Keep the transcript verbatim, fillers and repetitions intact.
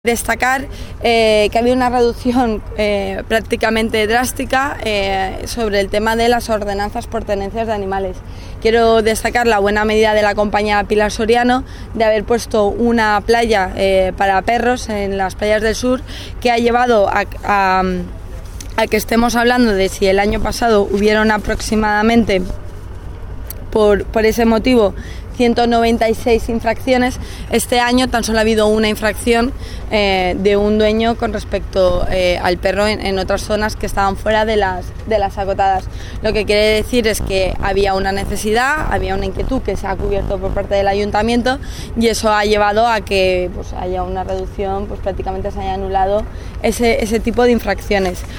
Destacar eh, que había una reducción eh, prácticamente drástica eh, sobre el tema de las ordenanzas por tenencias de animales. Quiero destacar la buena medida de la compañía Pilar Soriano de haber puesto una playa eh, para perros en las playas del sur, que ha llevado a, a, a que estemos hablando de si el año pasado hubieron aproximadamente por, por ese motivo ciento noventa y seis infracciones. Este año tan solo ha habido una infracción eh, de un dueño con respecto eh, al perro en, en otras zonas que estaban fuera de las, de las acotadas. Lo que quiere decir es que había una necesidad, había una inquietud que se ha cubierto por parte del ayuntamiento, y eso ha llevado a que pues, haya una reducción, pues prácticamente se haya anulado ese, ese tipo de infracciones.